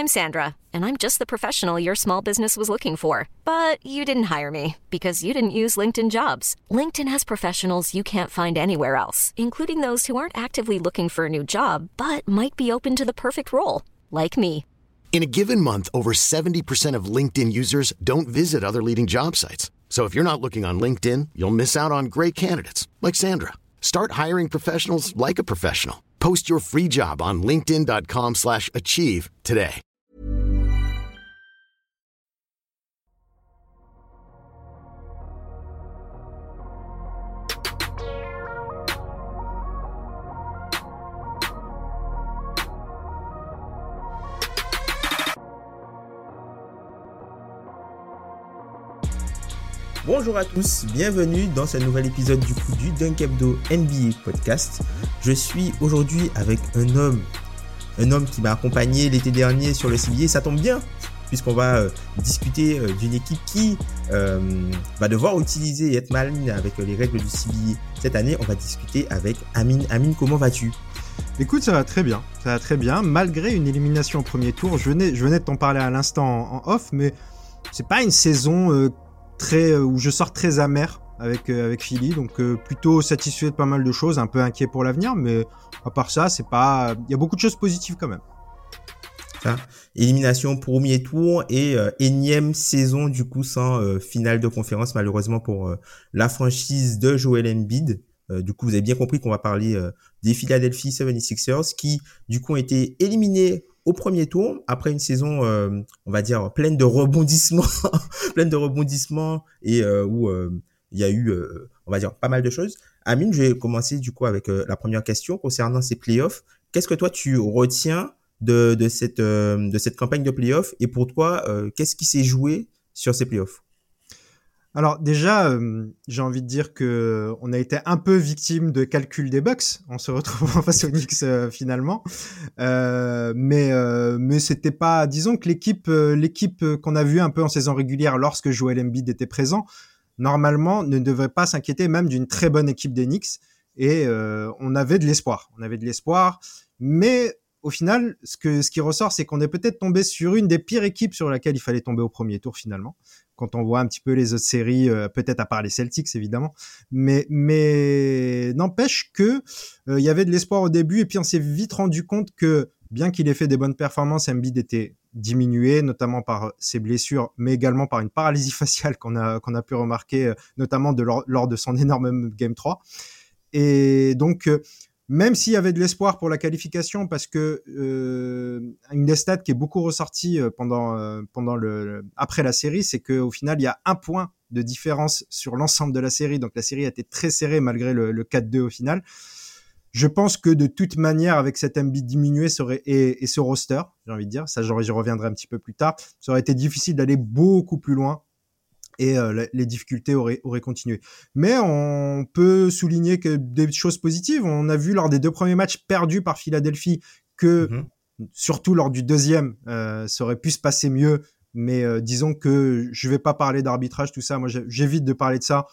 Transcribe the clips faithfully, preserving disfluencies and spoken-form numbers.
I'm Sandra, and I'm just the professional your small business was looking for. But you didn't hire me because you didn't use LinkedIn Jobs. LinkedIn has professionals you can't find anywhere else, including those who aren't actively looking for a new job, but might be open to the perfect role, like me. In a given month, over seventy percent of LinkedIn users don't visit other leading job sites. So if you're not looking on LinkedIn, you'll miss out on great candidates like Sandra. Start hiring professionals like a professional. Post your free job on linkedin.com slash achieve today. Bonjour à tous, bienvenue dans ce nouvel épisode du coup du Dunk Hebdo N B A Podcast. Je suis aujourd'hui avec un homme, un homme qui m'a accompagné l'été dernier sur le C B A. Ça tombe bien, puisqu'on va euh, discuter euh, d'une équipe qui euh, va devoir utiliser et être maligne avec euh, les règles du C B A cette année. On va discuter avec Amine. Amine, comment vas-tu ? Écoute, ça va très bien, ça va très bien, malgré une élimination au premier tour. Je venais, je venais de t'en parler à l'instant en, en off, mais c'est pas une saison... Euh, Très, où je sors très amer avec euh, avec Philly, donc euh, plutôt satisfait de pas mal de choses, un peu inquiet pour l'avenir, mais à part ça, c'est pas, il y a beaucoup de choses positives quand même. Ça, élimination premier tour et euh, énième saison du coup sans euh, finale de conférence malheureusement pour euh, la franchise de Joel Embiid. Euh, du coup, vous avez bien compris qu'on va parler euh, des Philadelphia soixante-sixers qui du coup ont été éliminés au premier tour, après une saison, euh, on va dire, pleine de rebondissements, pleine de rebondissements et euh, où euh, il y a eu, euh, on va dire, pas mal de choses. Amine, je vais commencer du coup avec euh, la première question concernant ces playoffs. Qu'est-ce que toi tu retiens de, de cette euh, de cette campagne de playoffs et pour toi, euh, qu'est-ce qui s'est joué sur ces playoffs ? Alors déjà, euh, j'ai envie de dire que on a été un peu victime de calcul des Bucks en se retrouvant face aux Knicks euh, finalement, euh, mais euh, mais c'était pas, disons que l'équipe euh, l'équipe qu'on a vue un peu en saison régulière lorsque Joel Embiid était présent, normalement ne devrait pas s'inquiéter même d'une très bonne équipe des Knicks et euh, on avait de l'espoir, on avait de l'espoir, mais au final, ce que ce qui ressort, c'est qu'on est peut-être tombé sur une des pires équipes sur laquelle il fallait tomber au premier tour finalement. Quand on voit un petit peu les autres séries, euh, peut-être à part les Celtics évidemment, mais mais n'empêche que il euh, y avait de l'espoir au début et puis on s'est vite rendu compte que bien qu'il ait fait des bonnes performances, Embiid était diminué, notamment par ses blessures, mais également par une paralysie faciale qu'on a qu'on a pu remarquer, euh, notamment de lors, lors de son énorme Game trois. Et donc euh, même s'il y avait de l'espoir pour la qualification, parce que euh, une des stats qui est beaucoup ressortie pendant euh, pendant le après la série, c'est que au final il y a un point de différence sur l'ensemble de la série, donc la série a été très serrée malgré le, le quatre deux au final. Je pense que de toute manière, avec cet Embiid diminué ça aurait, et, et ce roster, j'ai envie de dire, ça j'y reviendrai un petit peu plus tard, ça aurait été difficile d'aller beaucoup plus loin. Et euh, les difficultés auraient, auraient continué. Mais on peut souligner que des choses positives. On a vu lors des deux premiers matchs perdus par Philadelphie que, mm-hmm. surtout lors du deuxième, euh, ça aurait pu se passer mieux. Mais euh, disons que je vais pas parler d'arbitrage, tout ça. Moi, j'évite de parler de ça.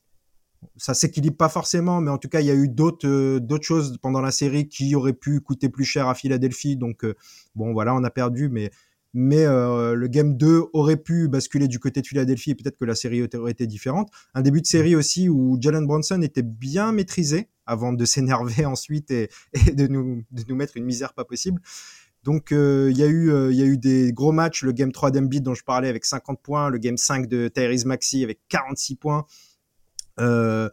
Ça s'équilibre pas forcément, mais en tout cas, il y a eu d'autres euh, d'autres choses pendant la série qui auraient pu coûter plus cher à Philadelphie. Donc, euh, bon, voilà, on a perdu, mais... Mais euh, le game deux aurait pu basculer du côté de Philadelphie et peut-être que la série aurait été différente. Un début de série aussi où Jalen Brunson était bien maîtrisé avant de s'énerver ensuite et, et de, nous, de nous mettre une misère pas possible. Donc il euh, y a eu il euh, y a eu des gros matchs, le game trois d'Embiid dont je parlais avec cinquante points, le game cinq de Tyrese Maxey avec quarante-six points. Euh,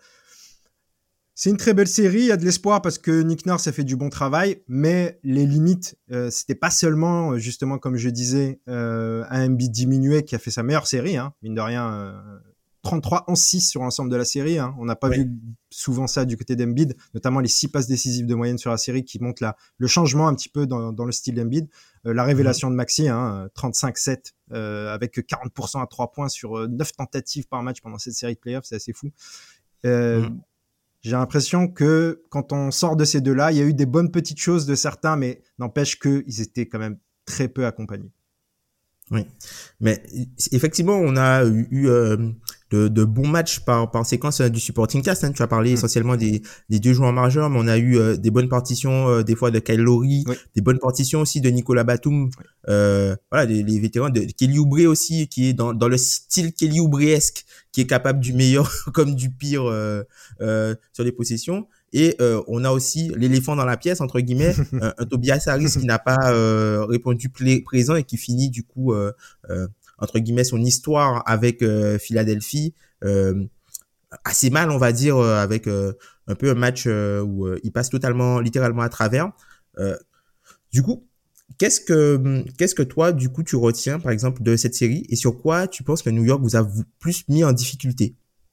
C'est une très belle série, il y a de l'espoir parce que Nick Nurse a fait du bon travail, mais les limites, euh, c'était pas seulement, justement, comme je disais, euh, un Embiid diminué qui a fait sa meilleure série, hein, mine de rien, euh, trente-trois onze six sur l'ensemble de la série, hein. On n'a pas oui. vu souvent ça du côté d'Embiid, notamment les six passes décisives de moyenne sur la série qui montrent la, le changement un petit peu dans, dans le style d'Embiid. Euh, la révélation mmh. de Maxey, hein, trente-cinq sept, euh, avec quarante pour cent à trois points sur euh, neuf tentatives par match pendant cette série de playoffs, c'est assez fou. Euh, mmh. J'ai l'impression que quand on sort de ces deux-là, il y a eu des bonnes petites choses de certains, mais n'empêche qu'ils étaient quand même très peu accompagnés. Oui, mais effectivement, on a eu euh, de, de bons matchs par, par séquence euh, du supporting cast. Hein. Tu as parlé mmh. essentiellement des, des deux joueurs majeurs, mais on a eu euh, des bonnes partitions euh, des fois de Kyle Lowry, oui. des bonnes partitions aussi de Nicolas Batum, oui. euh, voilà, les, les vétérans de Kelly Oubre aussi, qui est dans, dans le style Kelly Oubre-esque, qui est capable du meilleur comme du pire euh, euh, sur les possessions. Et euh, on a aussi l'éléphant dans la pièce, entre guillemets, un, un Tobias Harris qui n'a pas euh, répondu plé- présent et qui finit du coup, euh, euh, entre guillemets, son histoire avec euh, Philadelphie euh, assez mal, on va dire, euh, avec euh, un peu un match euh, où euh, il passe totalement, littéralement à travers. Euh, du coup, qu'est-ce que qu'est-ce que toi, du coup, tu retiens, par exemple, de cette série et sur quoi tu penses que New York vous a plus mis en difficulté?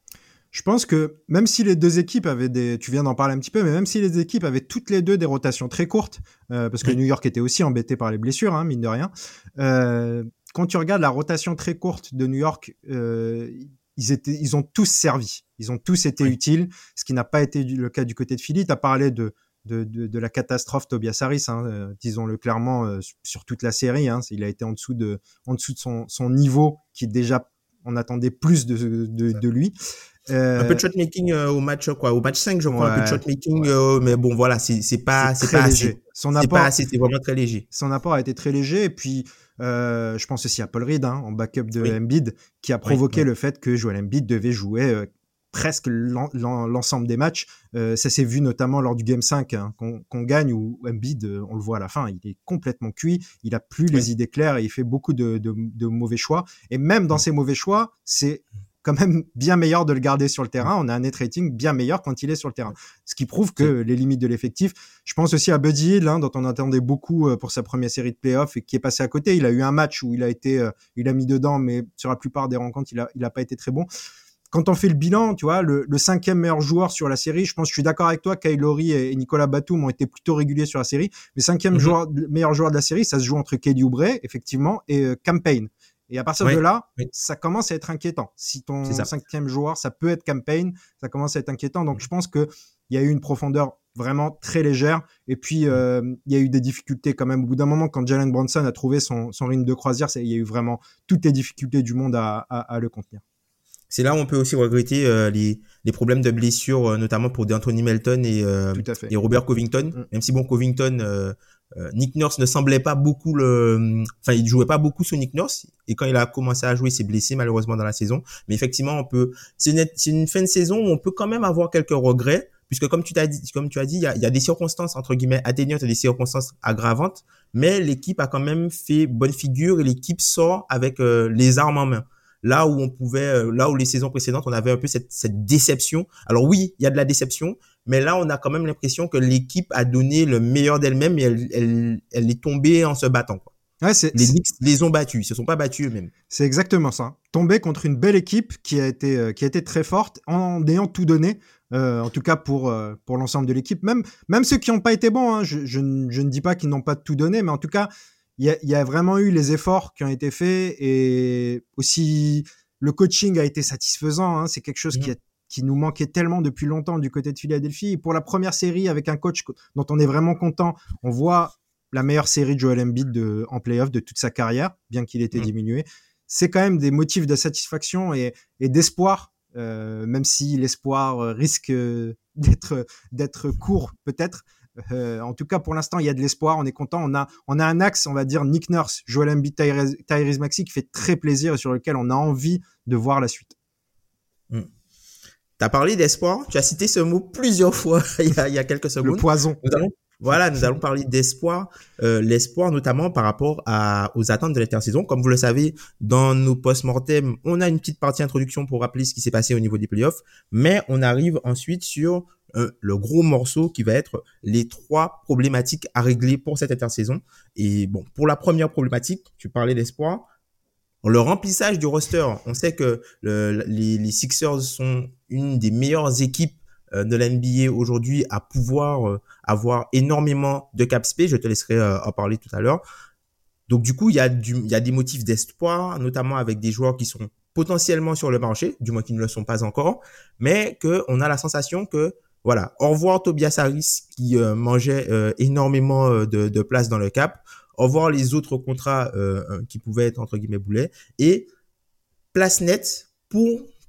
Je pense que même si les deux équipes avaient des, tu viens d'en parler un petit peu, mais même si les équipes avaient toutes les deux des rotations très courtes, euh, parce que oui. New York était aussi embêté par les blessures, hein, mine de rien. Euh, quand tu regardes la rotation très courte de New York, euh, ils étaient, ils ont tous servi, ils ont tous été oui. utiles, ce qui n'a pas été le cas du côté de Philly. T'as parlé de de, de, de la catastrophe Tobias Harris, hein, euh, disons-le clairement, euh, sur toute la série. Hein, il a été en dessous de, en dessous de son, son niveau, qui déjà on attendait plus de, de, de lui. Euh, un peu de shot-making euh, au match quoi, au match cinq je crois, ouais, un peu de shot-making, ouais. euh, mais bon voilà, c'est c'est pas c'est, c'est pas léger. Assez. Son c'est apport, pas assez, c'est vraiment très léger. Son apport a été très léger et puis euh, je pense aussi à Paul Reed hein, en backup de oui. Embiid qui a provoqué oui, oui. le fait que Joel Embiid devait jouer euh, presque l'en, l'en, l'ensemble des matchs. Euh, ça s'est vu notamment lors du Game cinq hein, qu'on, qu'on gagne où Embiid, euh, on le voit à la fin, il est complètement cuit, il a plus oui. les idées claires et il fait beaucoup de, de, de mauvais choix. Et même dans oui. ces mauvais choix, c'est quand même bien meilleur de le garder sur le terrain. On a un net rating bien meilleur quand il est sur le terrain. Ce qui prouve que les limites de l'effectif. Je pense aussi à Buddy Hield, hein, dont on attendait beaucoup pour sa première série de playoffs et qui est passé à côté. Il a eu un match où il a été, euh, il a mis dedans, mais sur la plupart des rencontres, il a, il a pas été très bon. Quand on fait le bilan, tu vois, le, le cinquième meilleur joueur sur la série, je pense, je suis d'accord avec toi, Kyle Lowry et, et Nicolas Batum ont été plutôt réguliers sur la série. Mais cinquième mm-hmm. joueur, meilleur joueur de la série, ça se joue entre Kelly Oubre, effectivement, et euh, Cam Payne. Et à partir oui, de là, oui. ça commence à être inquiétant. Si ton cinquième joueur, ça peut être Cam Payne, ça commence à être inquiétant. Donc, je pense qu'il y a eu une profondeur vraiment très légère. Et puis, euh, il y a eu des difficultés quand même. Au bout d'un moment, quand Jalen Brunson a trouvé son, son rythme de croisière, il y a eu vraiment toutes les difficultés du monde à, à, à le contenir. C'est là où on peut aussi regretter euh, les, les problèmes de blessures, euh, notamment pour D'Anthony Melton et, euh, et Robert Covington. Mm. Même si, bon, Covington... Euh, Euh, Nick Nurse ne semblait pas beaucoup le, enfin il jouait pas beaucoup sous Nick Nurse et quand il a commencé à jouer, il s'est blessé malheureusement dans la saison. Mais effectivement, on peut, c'est une, c'est une fin de saison où on peut quand même avoir quelques regrets puisque comme tu t'as dit, comme tu as dit, il y a, il y a des circonstances entre guillemets atténuantes et des circonstances aggravantes, mais l'équipe a quand même fait bonne figure et l'équipe sort avec euh, les armes en main. Là où on pouvait, euh, là où les saisons précédentes, on avait un peu cette, cette déception. Alors oui, il y a de la déception. Mais là, on a quand même l'impression que l'équipe a donné le meilleur d'elle-même et elle, elle, elle est tombée en se battant, quoi. Ouais, c'est, les c'est... Knicks les ont battus, ils se sont pas battus eux-mêmes. C'est exactement ça. Tomber contre une belle équipe qui a été, euh, qui a été très forte en ayant tout donné. Euh, en tout cas pour euh, pour l'ensemble de l'équipe. Même même ceux qui n'ont pas été bons, hein, je, je, je ne dis pas qu'ils n'ont pas tout donné, mais en tout cas, il y a, y a vraiment eu les efforts qui ont été faits et aussi le coaching a été satisfaisant. Hein, c'est quelque chose mmh. qui est qui nous manquait tellement depuis longtemps du côté de Philadelphie. Et pour la première série avec un coach dont on est vraiment content, on voit la meilleure série de Joel Embiid de, en play-off de toute sa carrière, bien qu'il ait été mmh. diminué. C'est quand même des motifs de satisfaction et, et d'espoir, euh, même si l'espoir risque d'être, d'être court peut-être. Euh, en tout cas, pour l'instant, il y a de l'espoir. On est content. On a, on a un axe, on va dire, Nick Nurse, Joel Embiid, Tyrese, Tyrese Maxey qui fait très plaisir et sur lequel on a envie de voir la suite. Mmh. Tu as parlé d'espoir, tu as cité ce mot plusieurs fois il y a, il y a quelques secondes. Le poison. Nous allons, voilà, nous allons parler d'espoir, euh, l'espoir notamment par rapport à, aux attentes de l'intersaison. Comme vous le savez, dans nos post-mortem, on a une petite partie introduction pour rappeler ce qui s'est passé au niveau des playoffs, mais on arrive ensuite sur euh, le gros morceau qui va être les trois problématiques à régler pour cette intersaison. Et bon, pour la première problématique, tu parlais d'espoir. Le remplissage du roster, on sait que le, les, les Sixers sont une des meilleures équipes euh, de la N B A aujourd'hui à pouvoir euh, avoir énormément de cap space. Je te laisserai euh, en parler tout à l'heure. Donc du coup, il y a du, il y a des motifs d'espoir, notamment avec des joueurs qui sont potentiellement sur le marché, du moins qui ne le sont pas encore, mais que on a la sensation que voilà, au revoir Tobias Harris qui euh, mangeait euh, énormément euh, de, de place dans le cap. Au revoir les autres contrats euh, qui pouvaient être entre guillemets boulets et place nette pour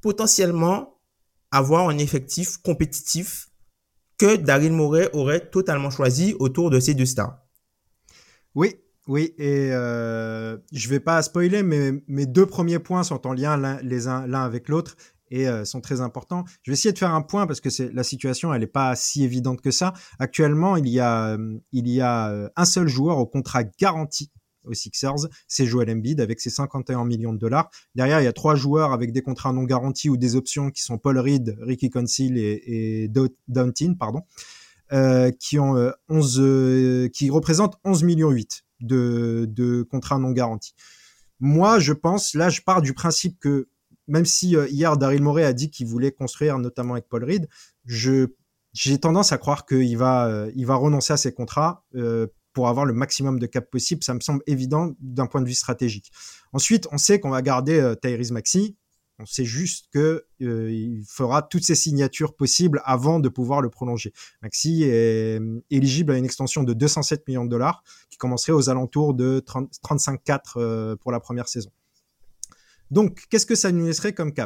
potentiellement avoir un effectif compétitif que Daryl Morey aurait totalement choisi autour de ces deux stars. Oui, oui, et euh, je vais pas spoiler, mais mes deux premiers points sont en lien l'un, les uns, l'un avec l'autre et euh, sont très importants. Je vais essayer de faire un point parce que c'est, la situation, elle est pas si évidente que ça. Actuellement, il y a, il y a un seul joueur au contrat garanti aux Sixers, c'est Joel Embiid avec ses cinquante et un millions de dollars. Derrière, il y a trois joueurs avec des contrats non garantis ou des options qui sont Paul Reed, Ricky Council et, et Downton, pardon, euh, qui ont euh, onze, euh, qui représentent onze millions huit de, de contrats non garantis. Moi, je pense, là, je pars du principe que même si euh, hier Daryl Morey a dit qu'il voulait construire, notamment avec Paul Reed, je j'ai tendance à croire qu'il va euh, il va renoncer à ses contrats euh, pour avoir le maximum de cap possible. Ça me semble évident d'un point de vue stratégique. Ensuite, on sait qu'on va garder euh, Tyrese Maxey. On sait juste que euh, il fera toutes ses signatures possibles avant de pouvoir le prolonger. Maxey est éligible à une extension de deux cent sept millions de dollars qui commencerait aux alentours de trente, trente-cinq quatre euh, pour la première saison. Donc, qu'est-ce que ça nous laisserait comme cap ?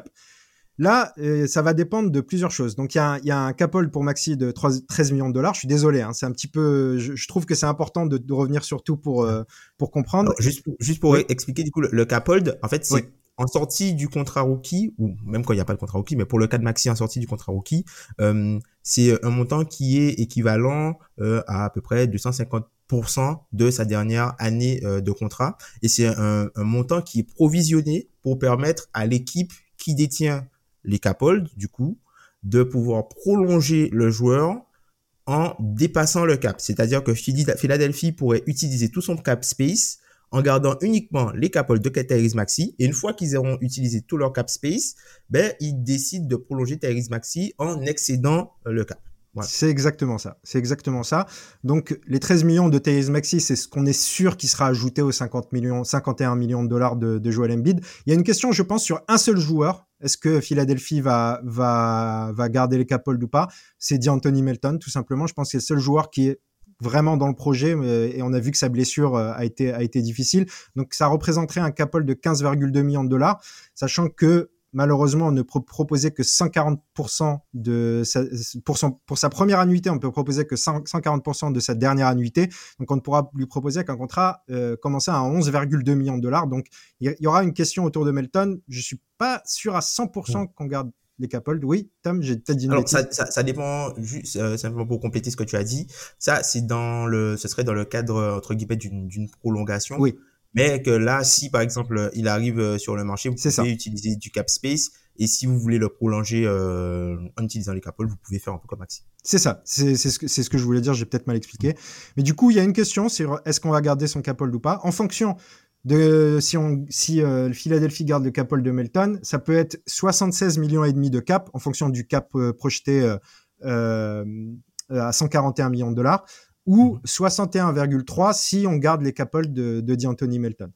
Là, euh, ça va dépendre de plusieurs choses. Donc, il y a un, il y a un cap hold pour Maxey de treize millions de dollars. Je suis désolé, hein, c'est un petit peu. Je, je trouve que c'est important de, de revenir sur tout pour euh, pour comprendre. Alors, juste, juste pour oui. expliquer du coup le, le cap hold, en fait, c'est oui. en sortie du contrat rookie ou même quand il n'y a pas de contrat rookie, mais pour le cas de Maxey en sortie du contrat rookie, euh, c'est un montant qui est équivalent euh, à à peu près deux cent cinquante pour cent de sa dernière année euh, de contrat, et c'est un, un montant qui est provisionné pour permettre à l'équipe qui détient les cap hold, du coup, de pouvoir prolonger le joueur en dépassant le cap. C'est-à-dire que Philadelphie pourrait utiliser tout son cap space en gardant uniquement les cap hold de Tyrese Maxey, et une fois qu'ils auront utilisé tout leur cap space, ben, ils décident de prolonger Tyrese Maxey en excédant le cap. Voilà. C'est exactement ça. C'est exactement ça. Donc, les treize millions de Tyrese Maxey, c'est ce qu'on est sûr qui sera ajouté aux cinquante millions, cinquante et un millions de dollars de, de Joel Embiid. Il y a une question, je pense, sur un seul joueur. Est-ce que Philadelphie va, va, va garder les cap hold ou pas? C'est D'Anthony Melton, tout simplement. Je pense que c'est le seul joueur qui est vraiment dans le projet, et on a vu que sa blessure a été, a été difficile. Donc, ça représenterait un cap hold de quinze virgule deux millions de dollars, sachant que malheureusement, on ne pro- proposait que cent quarante pour cent de sa, pour son, pour sa première annuité, on peut proposer que cent quarante pour cent de sa dernière annuité. Donc, on ne pourra lui proposer qu'un contrat euh, commençant à onze virgule deux millions de dollars. Donc, il y, y aura une question autour de Melton. Je suis pas sûr à cent pour cent qu'on garde les cap hold. Oui, Tom, j'ai peut-être dit une Alors, bêtise. ça, ça, ça dépend, juste, euh, simplement pour compléter ce que tu as dit. Ça, c'est dans le, ce serait dans le cadre, entre guillemets, d'une, d'une prolongation. Oui. Mais que là, si par exemple il arrive sur le marché, vous c'est pouvez ça. utiliser du cap space, et si vous voulez le prolonger euh, en utilisant les cap hold, vous pouvez faire un peu comme Maxey. C'est ça, c'est, c'est, ce que, c'est ce que je voulais dire, j'ai peut-être mal expliqué. Mais du coup, il y a une question, c'est est-ce qu'on va garder son cap hold ou pas ? En fonction de si on si euh, Philadelphie garde le cap hold de Melton, ça peut être soixante-seize millions et demi de cap en fonction du cap euh, projeté euh, euh, à cent quarante et un millions de dollars. Ou soixante et un virgule trois si on garde les cap hold de, de D'Anthony Melton.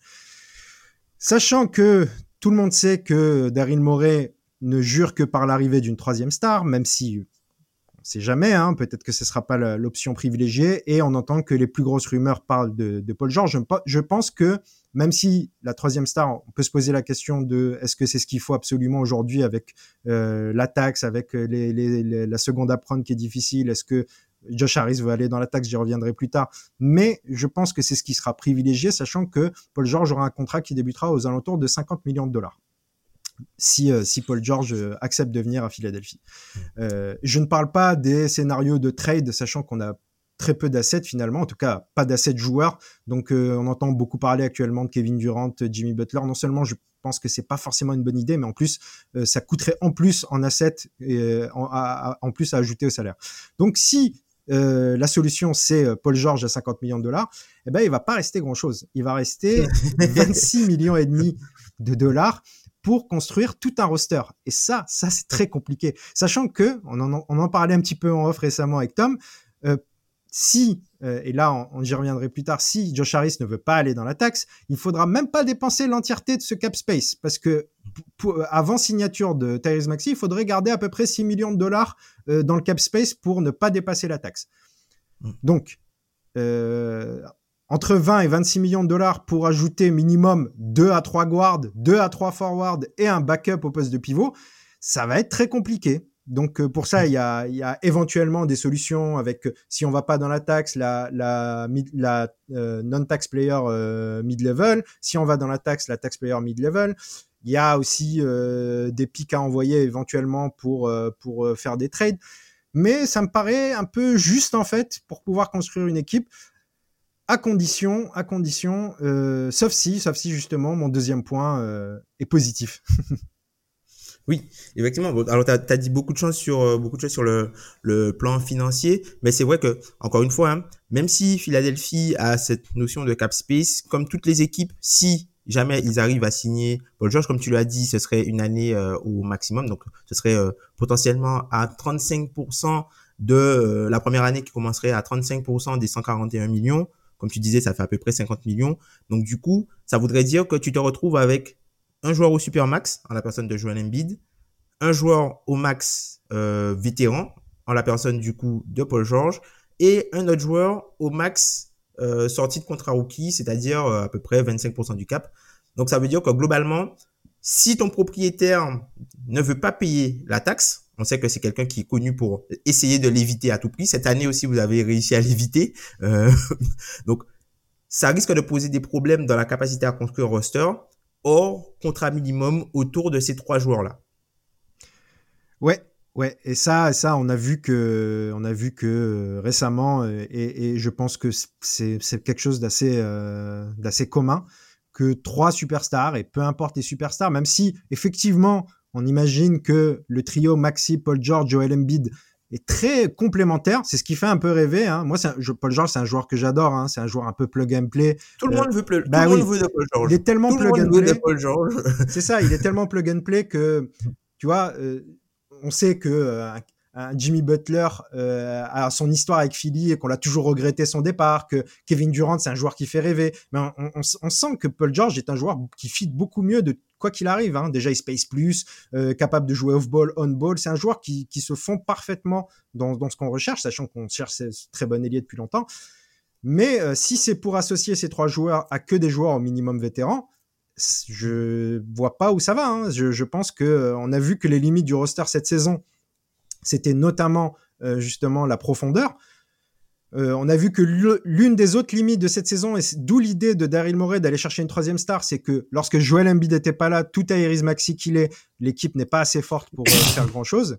Sachant que tout le monde sait que Daryl Morey ne jure que par l'arrivée d'une troisième star, même si on ne sait jamais, hein, peut-être que ce ne sera pas la, l'option privilégiée, et on entend que les plus grosses rumeurs parlent de, de Paul George. Je, je pense que même si la troisième star, on peut se poser la question de est-ce que c'est ce qu'il faut absolument aujourd'hui avec euh, la taxe, avec les, les, les, la seconde apprendre qui est difficile, est-ce que Josh Harris veut aller dans la taxe, j'y reviendrai plus tard. Mais je pense que c'est ce qui sera privilégié, sachant que Paul George aura un contrat qui débutera aux alentours de cinquante millions de dollars. Si, euh, si Paul George euh, accepte de venir à Philadelphie. Euh, je ne parle pas des scénarios de trade, sachant qu'on a très peu d'assets finalement, en tout cas pas d'assets joueurs. Donc euh, on entend beaucoup parler actuellement de Kevin Durant, Jimmy Butler. Non seulement je pense que c'est pas forcément une bonne idée, mais en plus euh, ça coûterait en plus en assets et euh, en, à, en plus à ajouter au salaire. Donc si Euh, la solution c'est euh, Paul George à cinquante millions de dollars, eh ben il va pas rester grand chose. Il va rester vingt-six millions et demi de dollars pour construire tout un roster. Et ça, ça c'est très compliqué. Sachant que on en, on en parlait un petit peu en off récemment avec Tom. Euh, si euh, et là on, on, j'y reviendrai plus tard, si Josh Harris ne veut pas aller dans la taxe, il faudra même pas dépenser l'entièreté de ce cap space, parce que pour, avant signature de Tyrese Maxey, il faudrait garder à peu près six millions de dollars euh, dans le cap space pour ne pas dépasser la taxe. Donc euh, entre vingt et vingt-six millions de dollars pour ajouter minimum deux à trois guards, deux à trois forwards et un backup au poste de pivot, ça va être très compliqué. Donc euh, pour ça, il y a, il y a éventuellement des solutions avec, euh, si on va pas dans la taxe, la, la, mid, la euh, non-tax player euh, mid-level. Si on va dans la taxe, la tax player mid-level. Il y a aussi euh, des pics à envoyer éventuellement pour, euh, pour euh, faire des trades. Mais ça me paraît un peu juste en fait pour pouvoir construire une équipe à condition, à condition, euh, sauf si, sauf si justement mon deuxième point euh, est positif. Oui, effectivement. Alors, tu as dit beaucoup de choses sur euh, beaucoup de choses sur le le plan financier, mais c'est vrai que encore une fois, hein, même si Philadelphie a cette notion de cap space, comme toutes les équipes, si jamais ils arrivent à signer Paul George, comme tu l'as dit, ce serait une année euh, au maximum, donc ce serait euh, potentiellement à trente-cinq pour cent de euh, la première année qui commencerait à trente-cinq pour cent des cent quarante et un millions. Comme tu disais, ça fait à peu près cinquante millions. Donc du coup, ça voudrait dire que tu te retrouves avec un joueur au supermax en la personne de Joel Embiid, un joueur au max euh, vétéran en la personne du coup de Paul George et un autre joueur au max euh, sorti de contrat rookie, c'est-à-dire euh, à peu près vingt-cinq pour cent du cap. Donc ça veut dire que globalement, si ton propriétaire ne veut pas payer la taxe, on sait que c'est quelqu'un qui est connu pour essayer de l'éviter à tout prix. Cette année aussi, vous avez réussi à l'éviter. Euh, donc ça risque de poser des problèmes dans la capacité à construire un roster. Hors contrat minimum autour de ces trois joueurs-là. Ouais, ouais, et ça, ça, on a vu que, on a vu que euh, récemment, et, et je pense que c'est, c'est quelque chose d'assez, euh, d'assez commun, que trois superstars, et peu importe les superstars, même si effectivement, on imagine que le trio Maxey, Paul George, Joel Embiid est très complémentaire. C'est ce qui fait un peu rêver. Hein. Moi, c'est un, je, Paul George, c'est un joueur que j'adore. Hein. C'est un joueur un peu plug and play. Tout le euh, monde veut, ple- bah tout oui. le monde veut de Paul George. Il est tellement tout plug le and monde play. Veut de Paul George. C'est ça. Il est tellement plug and play que, tu vois, euh, on sait que euh, un Jimmy Butler euh, a son histoire avec Philly et qu'on l'a toujours regretté son départ, que Kevin Durant, c'est un joueur qui fait rêver. Mais on, on, on sent que Paul George est un joueur qui fit beaucoup mieux de quoi qu'il arrive. Hein. Déjà, il space plus, euh, capable de jouer off-ball, on-ball. C'est un joueur qui, qui se fond parfaitement dans, dans ce qu'on recherche, sachant qu'on cherche ce très bon ailier depuis longtemps. Mais euh, si c'est pour associer ces trois joueurs à que des joueurs au minimum vétérans, je vois pas où ça va. Hein. Je, je pense que euh, on a vu que les limites du roster cette saison, c'était notamment euh, justement la profondeur. Euh, on a vu que l'une des autres limites de cette saison, et d'où l'idée de Daryl Morey d'aller chercher une troisième star, c'est que lorsque Joel Embiid n'était pas là, tout à Tyrese Maxey qu'il est, l'équipe n'est pas assez forte pour euh, faire grand-chose.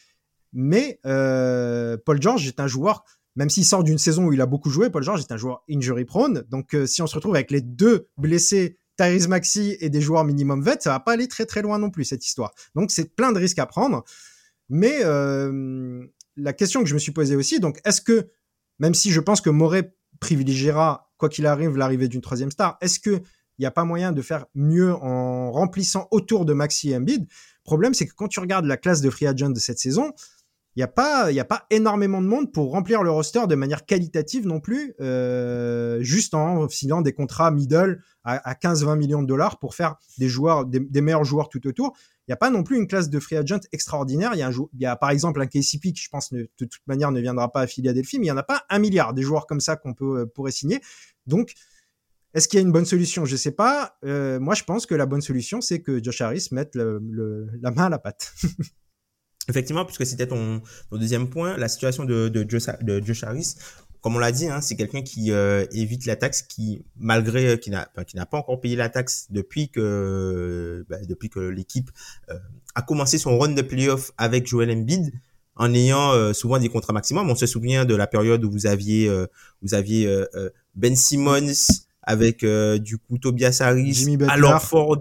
Mais euh, Paul George est un joueur, même s'il sort d'une saison où il a beaucoup joué, Paul George est un joueur injury prone. Donc euh, si on se retrouve avec les deux blessés, Tyrese Maxey et des joueurs minimum vet, ça va pas aller très très loin non plus cette histoire. Donc c'est plein de risques à prendre. Mais euh, la question que je me suis posée aussi, donc est-ce que, même si je pense que Morey privilégiera, quoi qu'il arrive, l'arrivée d'une troisième star, est-ce qu'il n'y a pas moyen de faire mieux en remplissant autour de Maxey et Embiid ? Le problème, c'est que quand tu regardes la classe de free agent de cette saison, il n'y a pas, il n'y a pas énormément de monde pour remplir le roster de manière qualitative non plus, euh, juste en signant des contrats middle à, à quinze à vingt millions de dollars pour faire des joueurs, des, des meilleurs joueurs tout autour. Il n'y a pas non plus une classe de free agent extraordinaire. Il y a, un jou- il y a par exemple un K C P qui, je pense, ne, de toute manière ne viendra pas à Philadelphie, mais il n'y en a pas un milliard des joueurs comme ça qu'on peut, euh, pourrait signer. Donc, est-ce qu'il y a une bonne solution ? Je ne sais pas. Euh, moi, je pense que la bonne solution, c'est que Josh Harris mette le, le, la main à la pâte. Effectivement, puisque c'était ton, ton deuxième point, la situation de, de, Josh, de Josh Harris, comme on l'a dit, hein, c'est quelqu'un qui euh, évite la taxe, qui malgré euh, qui n'a enfin, qui n'a pas encore payé la taxe depuis que bah, depuis que l'équipe euh, a commencé son run de playoff avec Joel Embiid, en ayant euh, souvent des contrats maximum. On se souvient de la période où vous aviez euh, vous aviez euh, euh, Ben Simmons avec euh, du coup Tobias Harris, Jimmy Butler, Al Horford.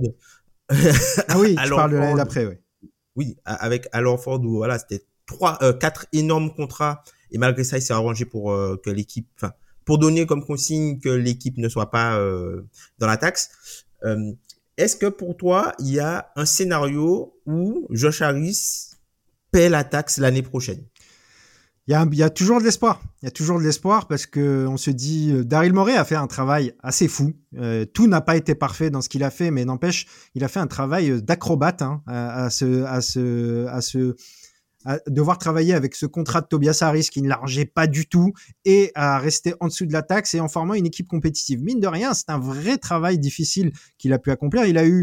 Ah oui, tu parles de l'année d'après, oui. Oui, avec Al Horford où voilà, c'était trois, euh, quatre énormes contrats et malgré ça, il s'est arrangé pour euh, que l'équipe, enfin, pour donner comme consigne que l'équipe ne soit pas euh, dans la taxe. Euh, est-ce que pour toi, il y a un scénario où Josh Harris paie la taxe l'année prochaine? Il y a, il y a toujours de l'espoir. Il y a toujours de l'espoir parce que on se dit, euh, Daryl Morey a fait un travail assez fou. Euh, tout n'a pas été parfait dans ce qu'il a fait, mais n'empêche, il a fait un travail d'acrobate hein, à, à ce, à ce, à ce, à devoir travailler avec ce contrat de Tobias Harris qui ne l'arrangeait pas du tout et à rester en dessous de la taxe et en formant une équipe compétitive. Mine de rien, c'est un vrai travail difficile qu'il a pu accomplir. Il a eu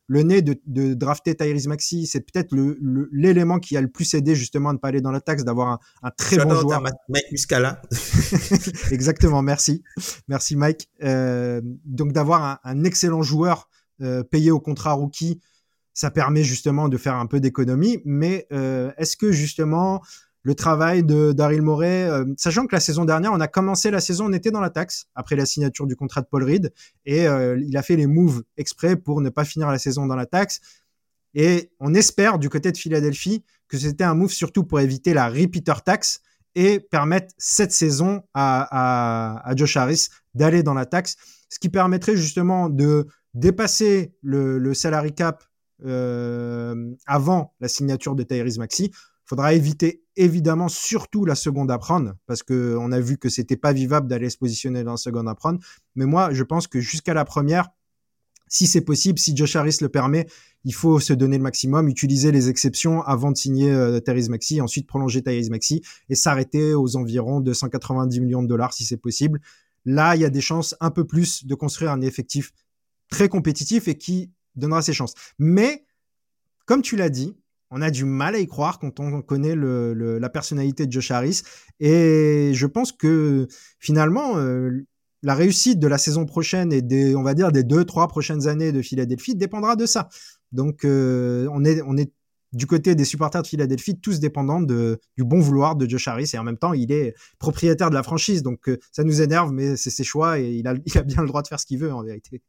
le nez de, de drafter Tyrese Maxey. C'est peut-être le, le, l'élément qui a le plus aidé justement à ne pas aller dans la taxe, d'avoir un, un très Shout bon out joueur. à Mike Muscala. Exactement, merci. Merci Mike. Euh, donc d'avoir un, un excellent joueur euh, payé au contrat rookie, ça permet justement de faire un peu d'économie. Mais euh, est-ce que justement le travail de Daryl Morey, euh, sachant que la saison dernière, on a commencé la saison, on était dans la taxe après la signature du contrat de Paul Reed, et euh, il a fait les moves exprès pour ne pas finir la saison dans la taxe. Et on espère du côté de Philadelphie que c'était un move surtout pour éviter la repeater tax et permettre cette saison à, à, à Josh Harris d'aller dans la taxe, ce qui permettrait justement de dépasser le, le salary cap euh, avant la signature de Tyrese Maxey. Il faudra éviter évidemment surtout la seconde à prendre, parce qu'on a vu que c'était pas vivable d'aller se positionner dans la seconde à prendre. Mais moi, je pense que jusqu'à la première, si c'est possible, si Josh Harris le permet, il faut se donner le maximum, utiliser les exceptions avant de signer euh, Tyrese Maxey, ensuite prolonger Tyrese Maxey et s'arrêter aux environs de cent quatre-vingt-dix millions de dollars si c'est possible. Là, il y a des chances un peu plus de construire un effectif très compétitif et qui donnera ses chances. Mais, comme tu l'as dit, on a du mal à y croire quand on connaît le, le, la personnalité de Josh Harris. Et je pense que finalement, euh, la réussite de la saison prochaine et des, on va dire, des deux, trois prochaines années de Philadelphie dépendra de ça. Donc, euh, on est, on est du côté des supporters de Philadelphie, tous dépendants de, du bon vouloir de Josh Harris. Et en même temps, il est propriétaire de la franchise. Donc, euh, ça nous énerve, mais c'est ses choix et il a, il a bien le droit de faire ce qu'il veut, en vérité.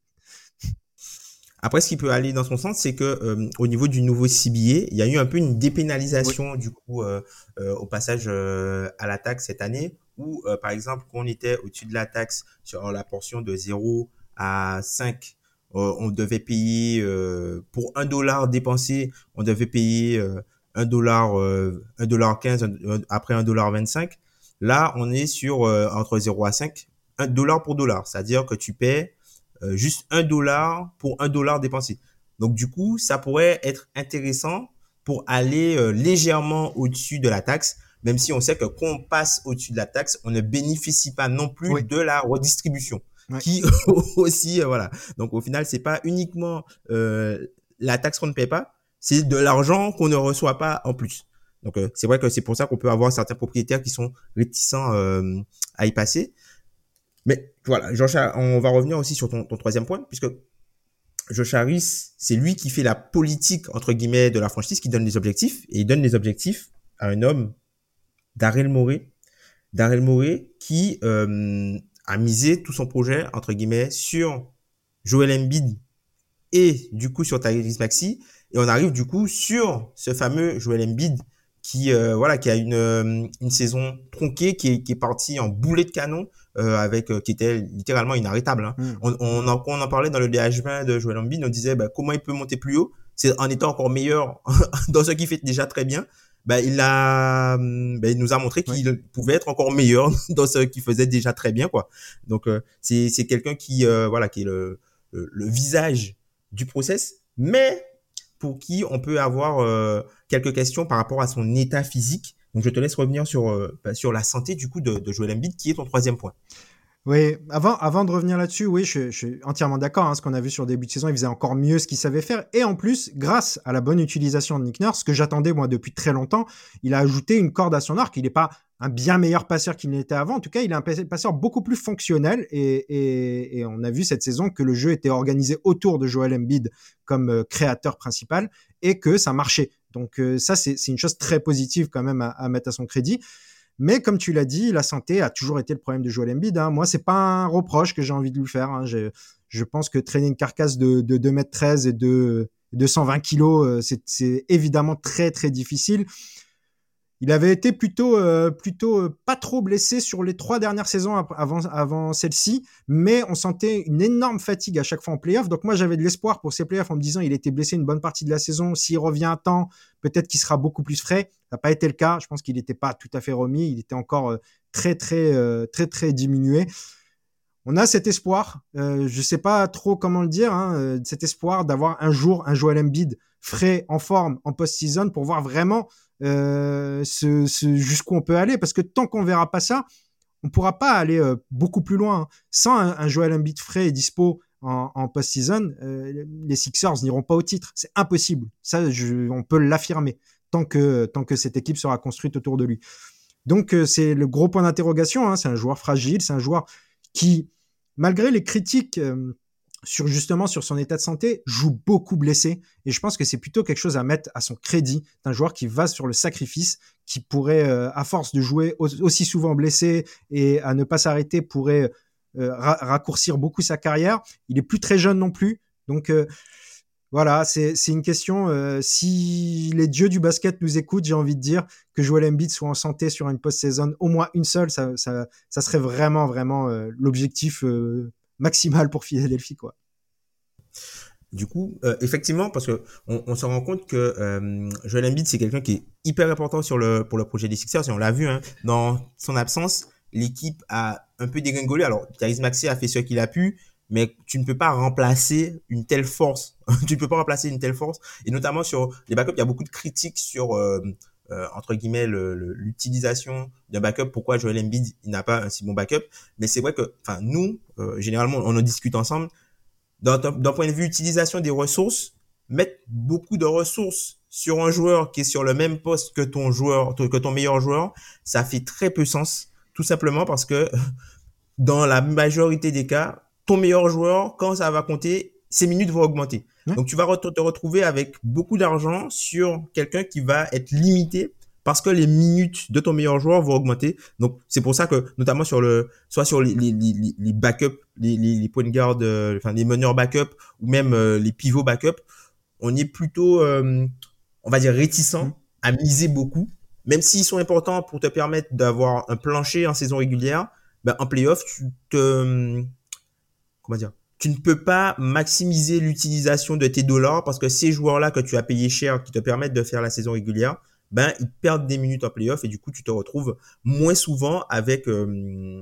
Après, ce qui peut aller dans son sens, c'est que euh, au niveau du nouveau C B A, il y a eu un peu une dépénalisation oui. du coup euh, euh, au passage euh, à la taxe cette année, où euh, par exemple, quand on était au-dessus de la taxe sur la portion de zéro à cinq, euh, on devait payer euh, pour un dollar dépensé, on devait payer euh, un dollar, euh, un dollar quinze, un, après un dollar vingt-cinq. Là, on est sur euh, entre zéro à cinq, un dollar pour dollar, c'est-à-dire que tu paies Euh, juste un dollar pour un dollar dépensé. Donc, du coup, ça pourrait être intéressant pour aller euh, légèrement au-dessus de la taxe, même si on sait que quand on passe au-dessus de la taxe, on ne bénéficie pas non plus oui. de la redistribution, oui. qui aussi, euh, voilà. Donc, au final, c'est pas uniquement euh, la taxe qu'on ne paie pas, c'est de l'argent qu'on ne reçoit pas en plus. Donc, euh, c'est vrai que c'est pour ça qu'on peut avoir certains propriétaires qui sont réticents euh, à y passer. Mais voilà, Josh, on va revenir aussi sur ton, ton troisième point, puisque Josh Harris, c'est lui qui fait la politique, entre guillemets, de la franchise, qui donne les objectifs, et il donne les objectifs à un homme, Daryl Morey. Daryl Morey qui euh, a misé tout son projet, entre guillemets, sur Joel Embiid et du coup sur Tyrese Maxey, et on arrive du coup sur ce fameux Joel Embiid qui euh, voilà qui a une une saison tronquée, qui est qui est parti en boulet de canon euh, avec euh, qui était littéralement inarrêtable hein. mm. on on en, on en parlait dans le D H vingt de Joel Embiid, on disait bah, comment il peut monter plus haut, c'est en étant encore meilleur dans ce qu'il fait déjà très bien. Bah il a bah, il nous a montré qu'il oui. pouvait être encore meilleur dans ce qu'il faisait déjà très bien quoi. Donc euh, c'est c'est quelqu'un qui euh, voilà qui est le, le le visage du process, mais pour qui on peut avoir euh, quelques questions par rapport à son état physique. Donc, je te laisse revenir sur, euh, bah, sur la santé du coup de, de Joel Embiid, qui est ton troisième point. Oui, avant, avant de revenir là-dessus, oui, je, je suis entièrement d'accord. Hein, ce qu'on a vu sur le début de saison, il faisait encore mieux ce qu'il savait faire. Et en plus, grâce à la bonne utilisation de Nick Nurse, ce que j'attendais moi depuis très longtemps, il a ajouté une corde à son arc. Il n'est pas un bien meilleur passeur qu'il n'était avant. En tout cas, il est un passeur beaucoup plus fonctionnel. Et, et, et on a vu cette saison que le jeu était organisé autour de Joel Embiid comme euh, créateur principal et que ça marchait. Donc euh, ça, c'est, c'est une chose très positive quand même à, à mettre à son crédit. Mais comme tu l'as dit, la santé a toujours été le problème de Joel Embiid. Hein. Moi, c'est pas un reproche que j'ai envie de lui faire. Hein. Je, je pense que traîner une carcasse de, de deux mètres treize et de, de cent vingt kilos, c'est, c'est évidemment très, très difficile. Il avait été plutôt, euh, plutôt euh, pas trop blessé sur les trois dernières saisons avant, avant celle-ci, mais on sentait une énorme fatigue à chaque fois en play-off. Donc moi, j'avais de l'espoir pour ces play-offs en me disant il était blessé une bonne partie de la saison. S'il revient à temps, peut-être qu'il sera beaucoup plus frais. Ça n'a pas été le cas. Je pense qu'il n'était pas tout à fait remis. Il était encore euh, très, très, euh, très, très diminué. On a cet espoir, euh, je sais pas trop comment le dire, hein, euh, cet espoir d'avoir un jour un Joel Embiid frais, en forme, en post-season pour voir vraiment euh, ce, ce, jusqu'où on peut aller. Parce que tant qu'on verra pas ça, on pourra pas aller euh, beaucoup plus loin. Sans un, un Joel Embiid frais et dispo en, en post-season, euh, les Sixers n'iront pas au titre. C'est impossible. Ça, je, on peut l'affirmer tant que, tant que cette équipe sera construite autour de lui. Donc, euh, c'est le gros point d'interrogation. Hein. C'est un joueur fragile, c'est un joueur qui, malgré les critiques euh, sur justement sur son état de santé, joue beaucoup blessé. Et je pense que c'est plutôt quelque chose à mettre à son crédit d'un joueur qui va sur le sacrifice, qui pourrait, euh, à force de jouer aussi souvent blessé et à ne pas s'arrêter, pourrait euh, ra- raccourcir beaucoup sa carrière. Il est plus très jeune non plus. Donc, euh, voilà, c'est, c'est une question. Euh, si les dieux du basket nous écoutent, j'ai envie de dire que Joel Embiid soit en santé sur une post-saison, au moins une seule, ça, ça, ça serait vraiment, vraiment euh, l'objectif euh, maximal pour Philadelphie, quoi. Du coup, euh, effectivement, parce que on, on se rend compte que euh, Joel Embiid, c'est quelqu'un qui est hyper important sur le pour le projet des Sixers. Et on l'a vu, hein, dans son absence, l'équipe a un peu dégringolé. Alors, Tyrese Maxey a fait ce qu'il a pu, mais tu ne peux pas remplacer une telle force. Tu ne peux pas remplacer une telle force. Et notamment sur les backups, il y a beaucoup de critiques sur euh, euh, entre guillemets le, le, l'utilisation d'un backup. Pourquoi Joel Embiid il n'a pas un si bon backup? Mais c'est vrai que, enfin, nous, euh, généralement, on en discute ensemble. D'un, d'un point de vue utilisation des ressources, mettre beaucoup de ressources sur un joueur qui est sur le même poste que ton joueur, que ton meilleur joueur, ça fait très peu sens. Tout simplement parce que dans la majorité des cas, ton meilleur joueur, quand ça va compter, ses minutes vont augmenter. Mmh. Donc tu vas re- te retrouver avec beaucoup d'argent sur quelqu'un qui va être limité parce que les minutes de ton meilleur joueur vont augmenter. Donc c'est pour ça que notamment sur le soit sur les les les, les backups, les les, les point guard, euh, enfin les meneurs backup ou même euh, les pivots backup, on est plutôt euh, on va dire réticent mmh. à miser beaucoup, même s'ils sont importants pour te permettre d'avoir un plancher en saison régulière. Ben en playoff, tu te comment dire, tu ne peux pas maximiser l'utilisation de tes dollars parce que ces joueurs-là que tu as payé cher, qui te permettent de faire la saison régulière, ben ils perdent des minutes en playoff et du coup tu te retrouves moins souvent avec euh,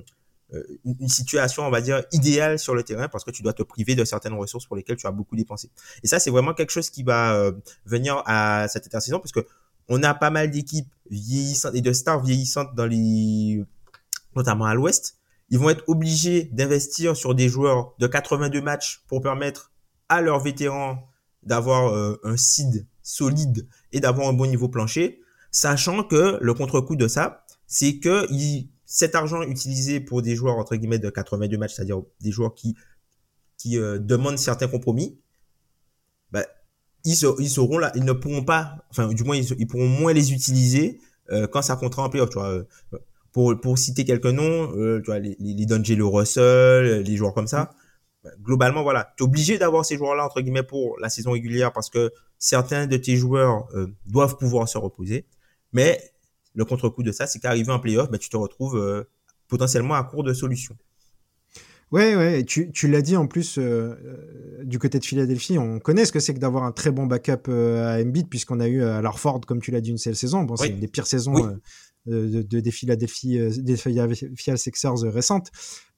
une situation, on va dire, idéale sur le terrain parce que tu dois te priver de certaines ressources pour lesquelles tu as beaucoup dépensé. Et ça, c'est vraiment quelque chose qui va euh, venir à cette intersaison parce que on a pas mal d'équipes vieillissantes et de stars vieillissantes dans les, notamment à l'Ouest. Ils vont être obligés d'investir sur des joueurs de quatre-vingt-deux matchs pour permettre à leurs vétérans d'avoir euh, un seed solide et d'avoir un bon niveau plancher, sachant que le contre-coup de ça, c'est que il, cet argent utilisé pour des joueurs entre guillemets de quatre-vingt-deux matchs, c'est-à-dire des joueurs qui qui euh, demandent certains compromis, bah, ils, se, ils seront là, ils ne pourront pas, enfin du moins ils, ils pourront moins les utiliser euh, quand ça comptera en playoff, tu vois. Euh, Pour, pour citer quelques noms, euh, tu vois, les, les, les D'Angelo Russell, les joueurs comme ça. Mmh. Globalement, voilà, tu es obligé d'avoir ces joueurs-là, entre guillemets, pour la saison régulière parce que certains de tes joueurs euh, doivent pouvoir se reposer. Mais le contre-coup de ça, c'est qu'arrivé en playoff, ben, tu te retrouves euh, potentiellement à court de solutions. Ouais, ouais, tu, tu l'as dit en plus, euh, euh, du côté de Philadelphie, on connaît ce que c'est que d'avoir un très bon backup euh, à Embiid, puisqu'on a eu à Larford, comme tu l'as dit, une seule saison. Bon, c'est oui. une des pires saisons oui. euh, de, de, des Philadelphie, euh, des Philadelphia Sixers récentes.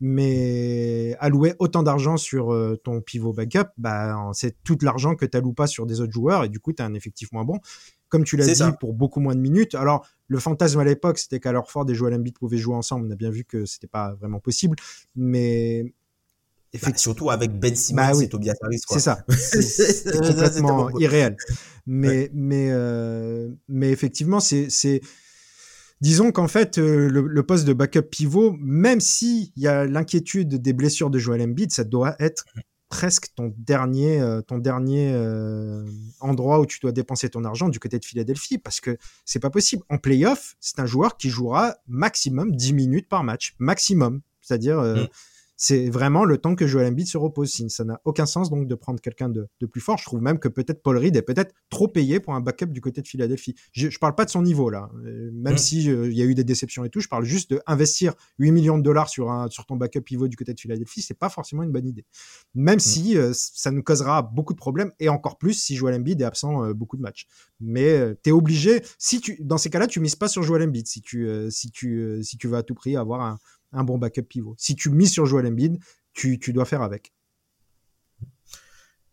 Mais allouer autant d'argent sur euh, ton pivot backup, bah, c'est tout l'argent que tu alloues pas sur des autres joueurs, et du coup, tu as un effectif moins bon. Comme tu l'as c'est dit, ça. Pour beaucoup moins de minutes. Alors, le fantasme à l'époque, c'était qu'à Larford et Joel Embiid pouvaient jouer ensemble. On a bien vu que c'était pas vraiment possible. Mais bah, surtout avec Ben Simmons bah, oui. et Tobias Harris, quoi. C'est ça. C'est, c'est complètement irréel. Mais, ouais. mais, euh, mais effectivement, c'est, c'est, disons qu'en fait, euh, le, le poste de backup pivot, même s'il y a l'inquiétude des blessures de Joel Embiid, ça doit être presque ton dernier, euh, ton dernier euh, endroit où tu dois dépenser ton argent du côté de Philadelphie, parce que c'est pas possible. En playoff, c'est un joueur qui jouera maximum dix minutes par match, maximum. C'est-à-dire, euh, mm. c'est vraiment le temps que Joel Embiid se repose. Ça n'a aucun sens donc de prendre quelqu'un de, de plus fort. Je trouve même que peut-être Paul Reed est peut-être trop payé pour un backup du côté de Philadelphie. Je, je parle pas de son niveau là, euh, même mmh. si il euh, y a eu des déceptions et tout. Je parle juste d'investir huit millions de dollars sur un sur ton backup pivot du côté de Philadelphie, c'est pas forcément une bonne idée. Même mmh. si euh, ça nous causera beaucoup de problèmes et encore plus si Joel Embiid est absent euh, beaucoup de matchs. Mais euh, t'es obligé. Si tu dans ces cas-là, tu mises pas sur Joel Embiid si tu euh, si tu euh, si tu veux à tout prix avoir un un bon backup pivot. Si tu mises sur Joel Embiid, tu, tu dois faire avec. Mais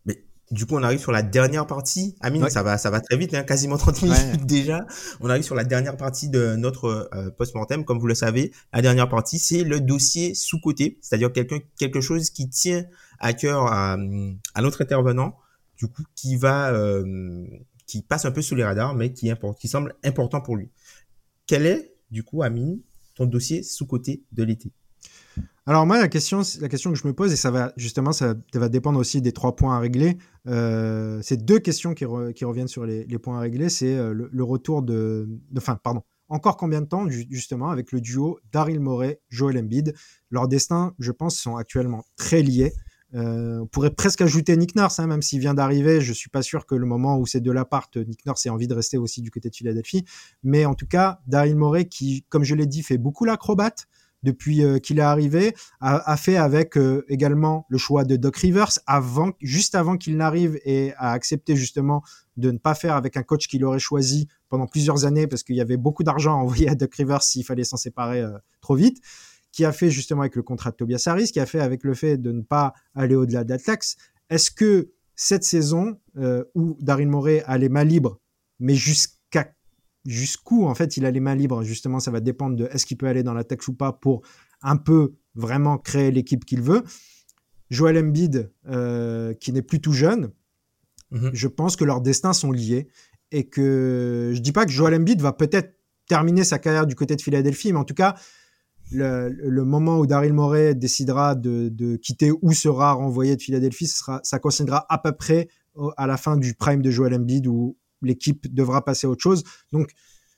Du coup, on arrive sur la dernière partie. Amine, Ouais. ça va, ça va très vite, hein, quasiment trente minutes Ouais. déjà. On arrive sur la dernière partie de notre euh, post-mortem. Comme vous le savez, la dernière partie, c'est le dossier sous-coté, c'est-à-dire quelqu'un, quelque chose qui tient à cœur à, à notre intervenant, du coup, qui va, euh, qui passe un peu sous les radars, mais qui importe, qui semble important pour lui. Quel est, du coup, Amine, ton dossier sous-coté de l'été? Alors moi, la question, la question que je me pose, et ça va justement, ça va dépendre aussi des trois points à régler. Euh, c'est deux questions qui, re, qui reviennent sur les, les points à régler. C'est euh, le, le retour de, de, enfin, pardon, encore combien de temps justement avec le duo Daryl Morey, Joel Embiid. Leurs destins, je pense, sont actuellement très liés. Euh, on pourrait presque ajouter Nick Nurse, hein, même s'il vient d'arriver. Je suis pas sûr que le moment où ces deux-là partent, Nick Nurse ait envie de rester aussi du côté de Philadelphie. Mais en tout cas, Daryl Morey, qui, comme je l'ai dit, fait beaucoup l'acrobate depuis euh, qu'il est arrivé, a, a fait avec euh, également le choix de Doc Rivers avant, juste avant qu'il n'arrive, et a accepté justement de ne pas faire avec un coach qu'il aurait choisi pendant plusieurs années parce qu'il y avait beaucoup d'argent à envoyer à Doc Rivers s'il fallait s'en séparer euh, trop vite, qui a fait justement avec le contrat de Tobias Harris, qui a fait avec le fait de ne pas aller au-delà de la taxe. Est-ce que cette saison euh, où Daryl Morey a les mains libres, mais jusqu'à jusqu'où en fait il a les mains libres, justement ça va dépendre de est-ce qu'il peut aller dans la taxe ou pas pour un peu vraiment créer l'équipe qu'il veut. Joel Embiid euh, qui n'est plus tout jeune, mm-hmm. je pense que leurs destins sont liés et que je dis pas que Joel Embiid va peut-être terminer sa carrière du côté de Philadelphie, mais en tout cas le, le moment où Daryl Morey décidera de, de quitter ou sera renvoyé de Philadelphie, ce sera, ça coïncidera à peu près à la fin du prime de Joel Embiid où l'équipe devra passer à autre chose. Donc,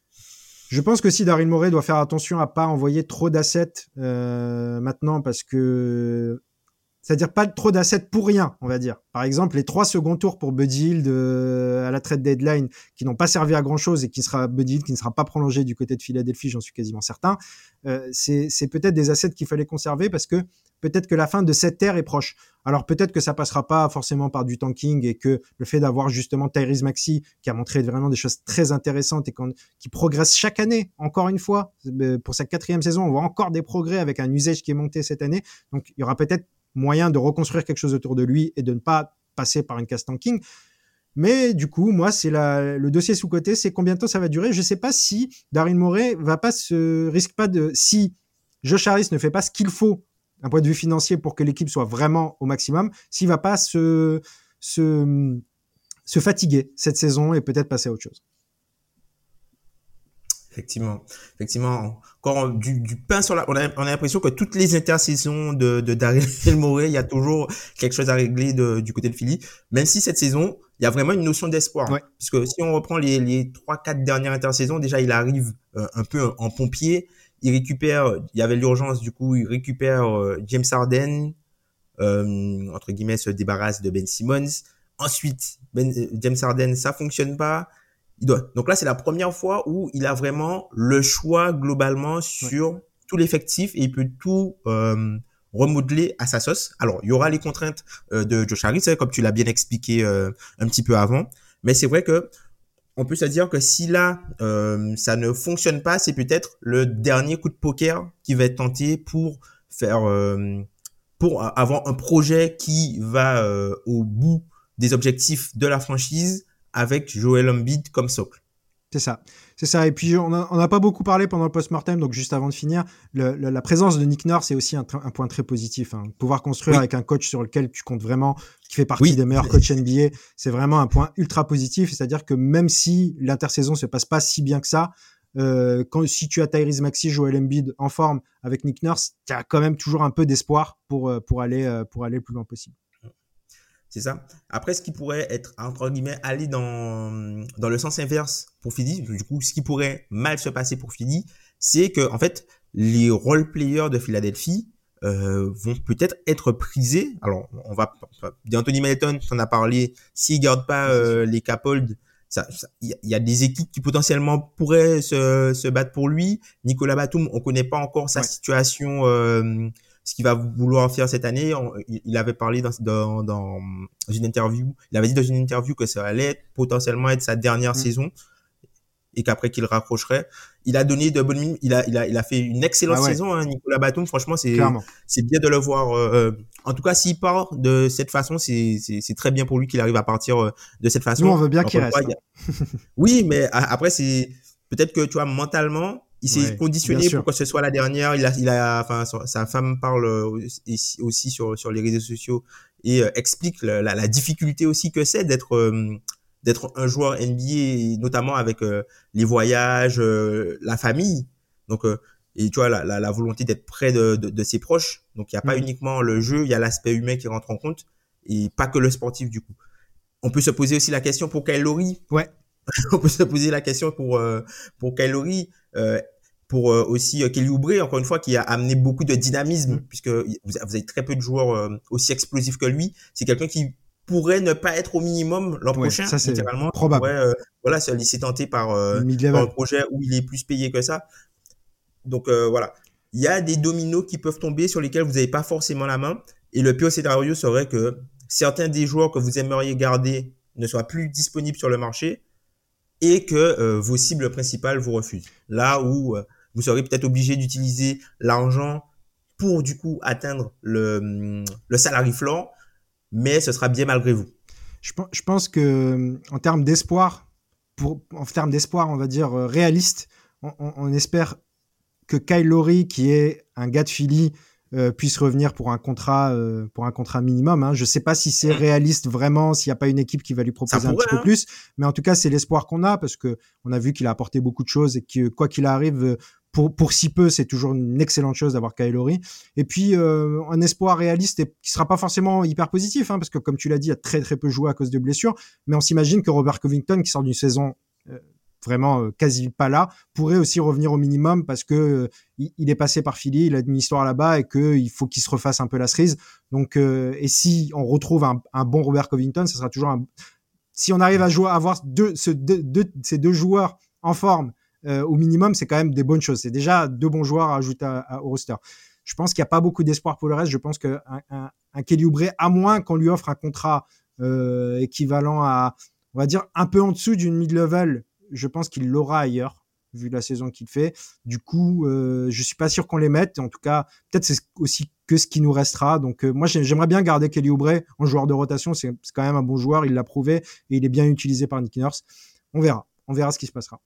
je pense que si Daryl Morey doit faire attention à pas envoyer trop d'assets euh, maintenant, parce que c'est-à-dire pas trop d'assets pour rien, on va dire. Par exemple, les trois second tours pour Buddy Hield euh, à la trade deadline qui n'ont pas servi à grand-chose et qui sera Buddy Hield qui ne sera pas prolongé du côté de Philadelphie, j'en suis quasiment certain. Euh, c'est, c'est peut-être des assets qu'il fallait conserver parce que peut-être que la fin de cette ère est proche. Alors peut-être que ça passera pas forcément par du tanking et que le fait d'avoir justement Tyrese Maxey qui a montré vraiment des choses très intéressantes et qui progresse chaque année, encore une fois, pour sa quatrième saison, on voit encore des progrès avec un usage qui est monté cette année. Donc il y aura peut-être moyen de reconstruire quelque chose autour de lui et de ne pas passer par une case tanking. Mais du coup, moi, c'est la, le dossier sous-côté, c'est combien de temps ça va durer. Je sais pas si Daryl Morey va pas se, risque pas de, si Josh Harris ne fait pas ce qu'il faut d'un point de vue financier pour que l'équipe soit vraiment au maximum, s'il va pas se, se, se fatiguer cette saison et peut-être passer à autre chose. Effectivement, effectivement, encore du, du pain sur la, on a, on a l'impression que toutes les intersaisons de, de Daryl Morey, il y a toujours quelque chose à régler de, du côté de Philly, même si cette saison, il y a vraiment une notion d'espoir, ouais. hein, puisque si on reprend les, les trois, quatre dernières intersaisons, déjà, il arrive euh, un peu en pompier, il récupère, il y avait l'urgence, du coup, il récupère euh, James Harden, euh, entre guillemets, se débarrasse de Ben Simmons. Ensuite, ben, James Harden, ça fonctionne pas. Il doit. Donc là, c'est la première fois où il a vraiment le choix globalement sur ouais. tout l'effectif et il peut tout euh, remodeler à sa sauce. Alors, il y aura les contraintes euh, de Josh Harris, hein, comme tu l'as bien expliqué euh, un petit peu avant. Mais c'est vrai que on peut se dire que si là, euh, ça ne fonctionne pas, c'est peut-être le dernier coup de poker qui va être tenté pour faire, euh, pour avoir un projet qui va euh, au bout des objectifs de la franchise avec Joel Embiid comme socle. C'est ça, c'est ça. Et puis on n'a pas beaucoup parlé pendant le post-mortem, donc juste avant de finir, le, le, la présence de Nick Nurse c'est aussi un, un point très positif. Hein. Pouvoir construire oui. avec un coach sur lequel tu comptes vraiment, qui fait partie oui. des meilleurs coachs N B A, c'est vraiment un point ultra positif. C'est-à-dire que même si l'intersaison se passe pas si bien que ça, euh, quand si tu as Tyrese Maxey, Joel Embiid en forme avec Nick Nurse, tu as quand même toujours un peu d'espoir pour pour aller pour aller le plus loin possible. C'est ça. Après, ce qui pourrait être, entre guillemets, aller dans, dans le sens inverse pour Philly, du coup, ce qui pourrait mal se passer pour Philly, c'est que, en fait, les role players de Philadelphie, euh, vont peut-être être prisés. Alors, on va, d'Anthony Melton, t'en as parlé, s'il garde pas, euh, les Capolds, ça, ça, il y, y a des équipes qui potentiellement pourraient se, se battre pour lui. Nicolas Batum, on connaît pas encore sa ouais. situation, euh, ce qu'il va vouloir faire cette année. On, il avait parlé dans, dans, dans une interview, il avait dit dans une interview que ça allait potentiellement être sa dernière mmh. saison et qu'après qu'il raccrocherait. il a donné de bonnes, il a, il a, il a fait une excellente ah ouais. saison, hein, Nicolas Batum. Franchement, c'est, Clairement. c'est bien de le voir. Euh, en tout cas, s'il part de cette façon, c'est, c'est, c'est très bien pour lui qu'il arrive à partir de cette façon. Nous, on veut bien qu'il reste. Fois, a... oui, mais après, c'est peut-être que tu vois mentalement, il s'est ouais, conditionné pour que ce soit la dernière. Il a, il a, enfin, sa femme parle aussi sur sur les réseaux sociaux et euh, explique la, la, la difficulté aussi que c'est d'être euh, d'être un joueur N B A, notamment avec euh, les voyages, euh, la famille. Donc, euh, et tu vois, la, la, la volonté d'être près de, de, de ses proches. Donc, il n'y a pas mmh. uniquement le jeu, il y a l'aspect humain qui rentre en compte et pas que le sportif, du coup. On peut se poser aussi la question pour Kyle Lowry. Ouais. On peut se poser la question pour, euh, pour Kyle Lowry, euh, pour euh, aussi euh, Kelly Oubre, encore une fois, qui a amené beaucoup de dynamisme, mmh. puisque vous, vous avez très peu de joueurs euh, aussi explosifs que lui. C'est quelqu'un qui pourrait ne pas être au minimum l'an ouais, prochain, ça c'est littéralement. Probable. Pourrait, euh, voilà, se laisser tenter par, euh, par un projet où il est plus payé que ça. Donc euh, voilà, il y a des dominos qui peuvent tomber sur lesquels vous n'avez pas forcément la main. Et le pire scénario serait que certains des joueurs que vous aimeriez garder ne soient plus disponibles sur le marché et que euh, vos cibles principales vous refusent. Là où euh, vous serez peut-être obligé d'utiliser l'argent pour du coup atteindre le, le salary floor, mais ce sera bien malgré vous. Je, je pense que en termes d'espoir, pour, en termes d'espoir, on va dire euh, réaliste, on, on, on espère que Kyle Lowry, qui est un gars de Philly, euh, puisse revenir pour un contrat, euh, pour un contrat minimum. Hein. Je sais pas si c'est réaliste vraiment, s'il n'y a pas une équipe qui va lui proposer pourrait, un petit hein. peu plus, mais en tout cas c'est l'espoir qu'on a parce que on a vu qu'il a apporté beaucoup de choses et que quoi qu'il arrive. Pour, pour si peu, c'est toujours une excellente chose d'avoir Kyle Lowry. Et puis, euh, un espoir réaliste et qui sera pas forcément hyper positif, hein, parce que comme tu l'as dit, il a très très peu joué à cause de blessures. Mais on s'imagine que Robert Covington, qui sort d'une saison euh, vraiment euh, quasi pas là, pourrait aussi revenir au minimum parce que euh, il, il est passé par Philly, il a une histoire là-bas et que il faut qu'il se refasse un peu la cerise. Donc, euh, et si on retrouve un, un bon Robert Covington, ça sera toujours un. Si on arrive à jouer, à avoir deux, ce, deux, deux, ces deux joueurs en forme. Euh, au minimum, c'est quand même des bonnes choses. C'est déjà deux bons joueurs à ajouter à, à, au roster. Je pense qu'il n'y a pas beaucoup d'espoir pour le reste. Je pense qu'un un, un Kelly Oubre, à moins qu'on lui offre un contrat euh, équivalent à, on va dire, un peu en dessous d'une mid-level, je pense qu'il l'aura ailleurs, vu la saison qu'il fait. Du coup, euh, je suis pas sûr qu'on les mette. En tout cas, peut-être c'est aussi que ce qui nous restera. Donc, euh, moi, j'aimerais bien garder Kelly Oubre en joueur de rotation. C'est, c'est quand même un bon joueur. Il l'a prouvé et il est bien utilisé par Nick Nurse. On verra. On verra ce qui se passera.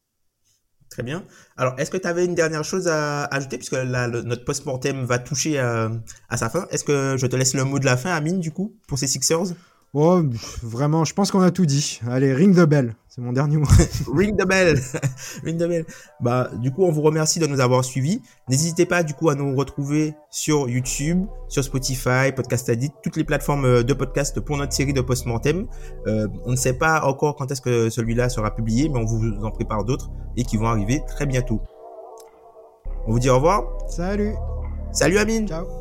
Très bien. Alors, est-ce que tu avais une dernière chose à ajouter puisque là, le, notre post-mortem va toucher à, à sa fin. Est-ce que je te laisse le mot de la fin, Amine, du coup, pour ces Sixers? Oh, vraiment, je pense qu'on a tout dit. Allez, ring the bell. C'est mon dernier mot. Ring the bell. Ring the bell. Bah, du coup, on vous remercie de nous avoir suivis. N'hésitez pas, du coup, à nous retrouver sur YouTube, sur Spotify, Podcast Addict, toutes les plateformes de podcast pour notre série de post-mortem. Euh, on ne sait pas encore quand est-ce que celui-là sera publié, mais on vous en prépare d'autres et qui vont arriver très bientôt. On vous dit au revoir. Salut. Salut, Amine. Ciao.